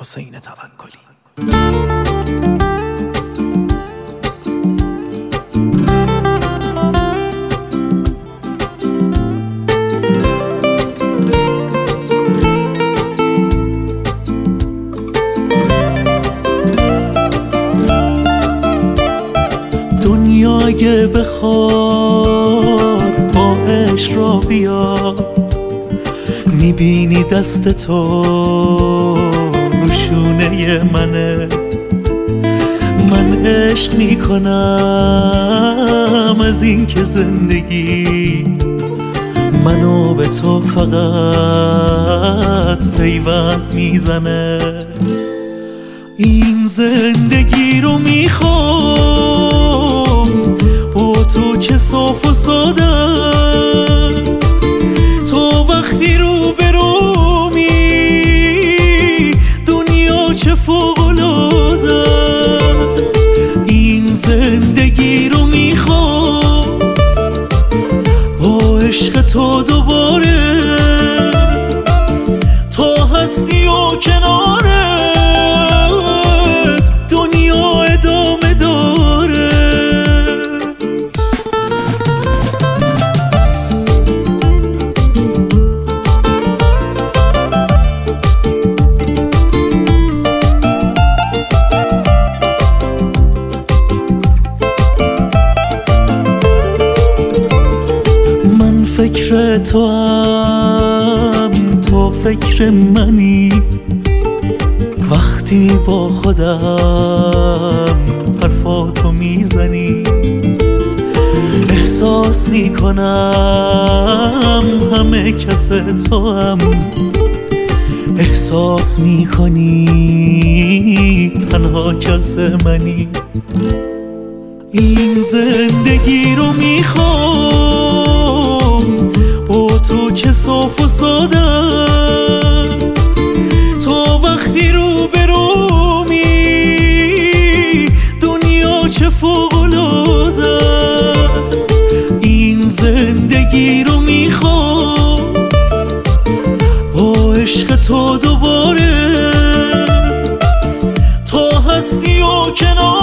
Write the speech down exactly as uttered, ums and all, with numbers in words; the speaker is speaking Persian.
حسین توکلی. دنیا اگه بخواد با عشق را بیاد، میبینی دست تو روشونه منه. من عشق میکنم از این که زندگی منو به تو فقط پیوند میزنه. این زندگی رو میخوام با تو چه صاف و ساده است. تو وقتی رو برومی دنیا چه فوق‌العاده است. این زندگی رو میخوام با عشق تو دوباره، تا هستی و کناره دنیا ادامه داره. من فکر تو هم تو فکر منی، وقتی با خودم حرفاتو میزنی احساس میکنم همه کس تو هم احساس میکنی تنها کس منی. این زندگی رو میخوام با تو چه صاف و ساده است. تو وقتی رو برومی دنیا چه فوق‌العاده است. این زندگی رو میخوام با عشق تو دوباره، تا هستی و کنار